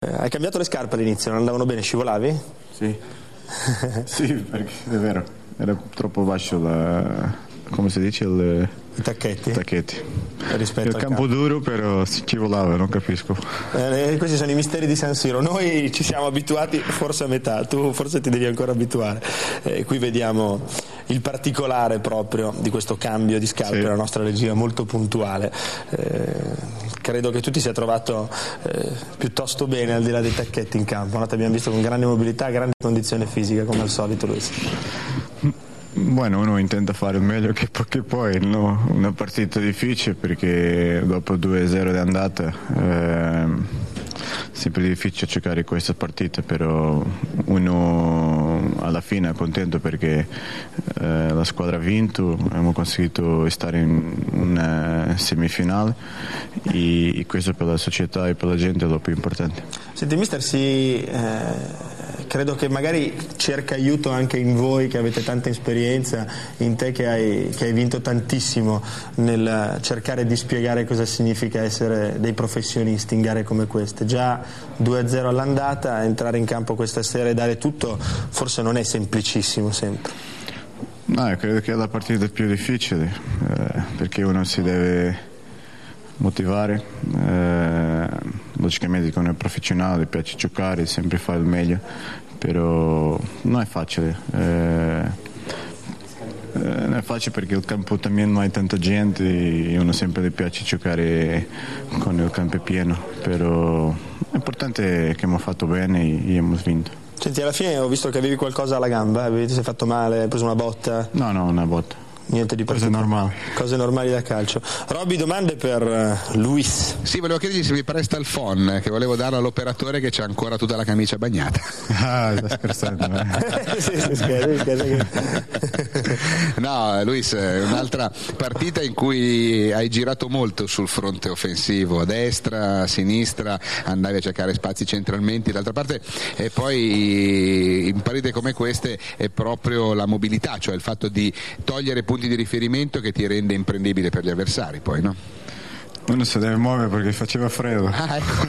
Hai cambiato le scarpe all'inizio, non andavano bene, scivolavi? Sì, sì, perché è vero, era troppo basso come si dice, I tacchetti? Rispetto il al campo duro, però scivolava, non capisco. Questi sono i misteri di San Siro, noi ci siamo abituati forse a metà, tu forse ti devi ancora abituare. Qui vediamo il particolare proprio di questo cambio di scarpe, sì. La nostra regia molto puntuale. Credo che tu ti sia trovato piuttosto bene al di là dei tacchetti in campo, no? Ti abbiamo visto con grande mobilità, grande condizione fisica come al solito, Luis. Bueno, uno intenta fare il meglio che poi, no? Una partita difficile perché dopo 2-0 di andata sempre difficile giocare questa partita, però uno alla fine è contento perché la squadra ha vinto, abbiamo conseguito stare in una semifinale e questo per la società e per la gente è lo più importante. Senti mister, credo che magari cerca aiuto anche in voi che avete tanta esperienza, in te che hai vinto tantissimo nel cercare di spiegare cosa significa essere dei professionisti in gare come queste. Già 2-0 all'andata, entrare in campo questa sera e dare tutto forse non è semplicissimo sempre. No, io credo che è la partita più difficile perché uno si deve motivare, logicamente come professionale piace giocare, sempre fare il meglio, però non è facile. Non è facile perché il campo también non hai tanta gente e uno sempre le piace giocare con il campo pieno, però l'importante è che abbiamo fatto bene e abbiamo vinto. Senti, alla fine ho visto che avevi qualcosa alla gamba, ti sei fatto male, hai preso una botta? No, una botta. Niente di cose normali. Cose normali da calcio. Robby, domande per Luis. Sì, volevo chiedergli se mi presta il phon, che volevo darlo all'operatore che c'ha ancora tutta la camicia bagnata. Ah, sta scherzando. Sì, scherza. No, Luis, un'altra partita in cui hai girato molto sul fronte offensivo, a destra, a sinistra, andavi a cercare spazi centralmente, d'altra parte, e poi in partite come queste è proprio la mobilità, cioè il fatto di togliere punti di riferimento che ti rende imprendibile per gli avversari, poi, no? Uno si deve muovere perché faceva freddo. Ecco.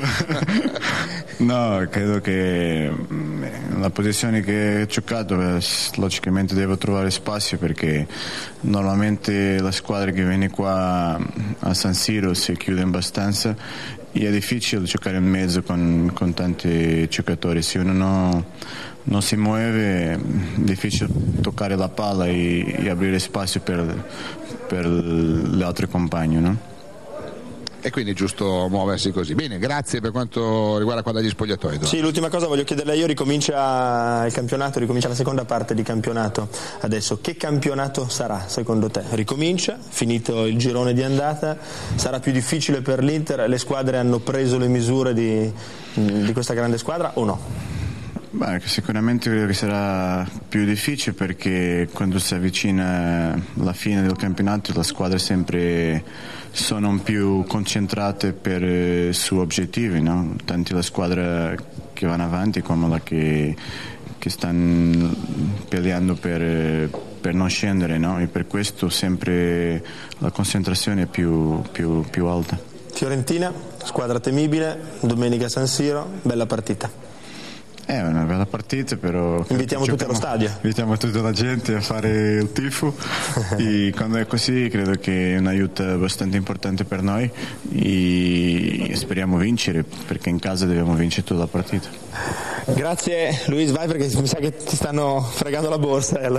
No, credo che la posizione che ho giocato logicamente devo trovare spazio perché normalmente la squadra che viene qua a San Siro si chiude abbastanza e è difficile giocare in mezzo con tanti giocatori. Se uno non si muove è difficile toccare la palla e aprire spazio per gli altri compagni, no? E quindi è giusto muoversi così. Bene, grazie per quanto riguarda qua dagli spogliatoi. Sì, l'ultima cosa voglio chiederle io, ricomincia il campionato, ricomincia la seconda parte di campionato adesso. Che campionato sarà secondo te? Ricomincia, finito il girone di andata, sarà più difficile per l'Inter? Le squadre hanno preso le misure di questa grande squadra o no? Beh, sicuramente credo che sarà più difficile perché quando si avvicina la fine del campionato le squadre sempre sono più concentrate su obiettivi, no? Tanto la squadra che vanno avanti come la che stanno peleando per non scendere, no? E per questo sempre la concentrazione è più alta. Fiorentina, squadra temibile, domenica a San Siro, bella partita. È una bella partita, però invitiamo tutti allo stadio. Invitiamo tutta la gente a fare il tifo e quando è così credo che è un aiuto abbastanza importante per noi e speriamo vincere perché in casa dobbiamo vincere tutta la partita. Grazie Luis, vai perché mi sa che ti stanno fregando la borsa.